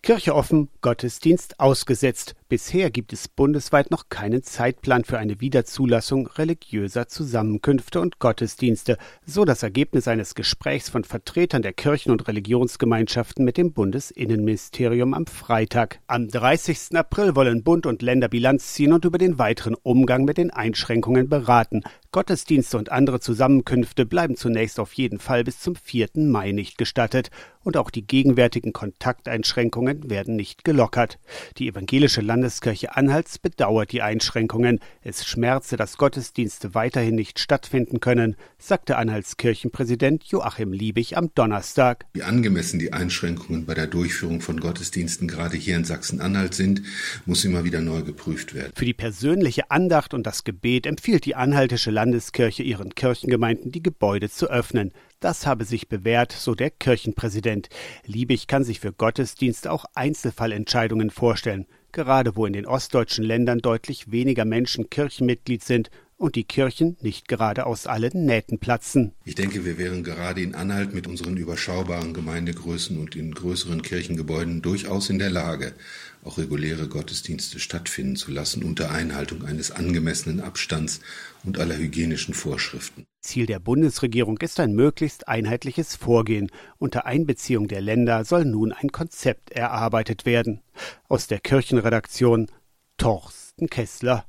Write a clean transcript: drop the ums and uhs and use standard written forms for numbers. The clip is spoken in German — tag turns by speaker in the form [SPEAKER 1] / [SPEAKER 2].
[SPEAKER 1] Kirche offen, Gottesdienst ausgesetzt. Bisher gibt es bundesweit noch keinen Zeitplan für eine Wiederzulassung religiöser Zusammenkünfte und Gottesdienste, so das Ergebnis eines Gesprächs von Vertretern der Kirchen- und Religionsgemeinschaften mit dem Bundesinnenministerium am Freitag. Am 30. April wollen Bund und Länder Bilanz ziehen und über den weiteren Umgang mit den Einschränkungen beraten. Gottesdienste und andere Zusammenkünfte bleiben zunächst auf jeden Fall bis zum 4. Mai nicht gestattet. Und auch die gegenwärtigen Kontakteinschränkungen werden nicht gelockert. Die evangelische Landeskirche Anhalts bedauert die Einschränkungen. Es schmerze, dass Gottesdienste weiterhin nicht stattfinden können, sagte Anhalts Kirchenpräsident Joachim Liebig am Donnerstag.
[SPEAKER 2] Wie angemessen die Einschränkungen bei der Durchführung von Gottesdiensten gerade hier in Sachsen-Anhalt sind, muss immer wieder neu geprüft werden.
[SPEAKER 1] Für die persönliche Andacht und das Gebet empfiehlt die Anhaltische Landeskirche ihren Kirchengemeinden, die Gebäude zu öffnen. Das habe sich bewährt, so der Kirchenpräsident. Liebig kann sich für Gottesdienste auch Einzelfallentscheidungen vorstellen, gerade wo in den ostdeutschen Ländern deutlich weniger Menschen Kirchenmitglied sind und die Kirchen nicht gerade aus allen Nähten platzen.
[SPEAKER 2] Ich denke, wir wären gerade in Anhalt mit unseren überschaubaren Gemeindegrößen und in größeren Kirchengebäuden durchaus in der Lage, auch reguläre Gottesdienste stattfinden zu lassen unter Einhaltung eines angemessenen Abstands und aller hygienischen Vorschriften.
[SPEAKER 1] Ziel der Bundesregierung ist ein möglichst einheitliches Vorgehen. Unter Einbeziehung der Länder soll nun ein Konzept erarbeitet werden. Aus der Kirchenredaktion Torsten Kessler.